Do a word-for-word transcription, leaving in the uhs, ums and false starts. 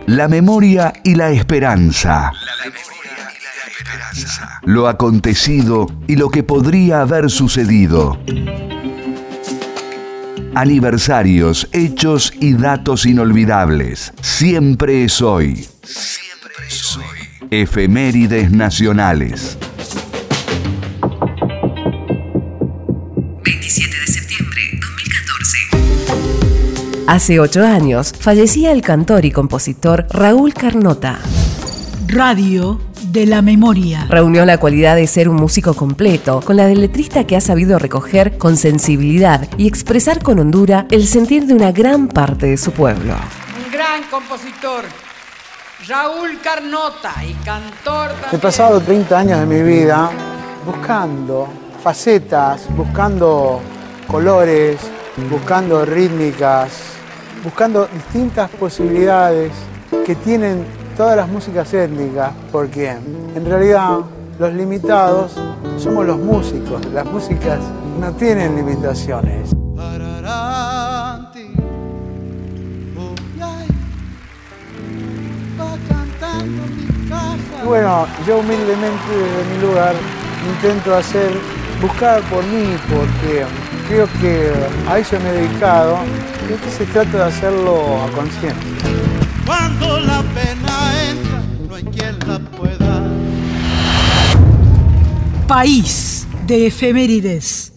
La memoria y la esperanza. La memoria y la esperanza. Lo acontecido y lo que podría haber sucedido. Aniversarios, hechos y datos inolvidables. Siempre es hoy. Siempre es hoy. Efemérides nacionales. veintisiete de septiembre de dos mil catorce. Hace ocho años fallecía el cantor y compositor Raúl Carnota. Radio de la memoria. Reunió la cualidad de ser un músico completo, con la del letrista que ha sabido recoger con sensibilidad y expresar con hondura el sentir de una gran parte de su pueblo. Un gran compositor, Raúl Carnota, y cantor también. He pasado treinta años de mi vida buscando facetas, buscando colores, buscando rítmicas, buscando distintas posibilidades que tienen todas las músicas étnicas, porque en realidad los limitados somos los músicos, las músicas no tienen limitaciones. Y bueno, yo humildemente desde mi lugar intento hacer, buscar por mí, porque creo que a eso me he dedicado y es que se trata de hacerlo a conciencia. Cuando la pena entra, no hay quien la pueda. País de efemérides.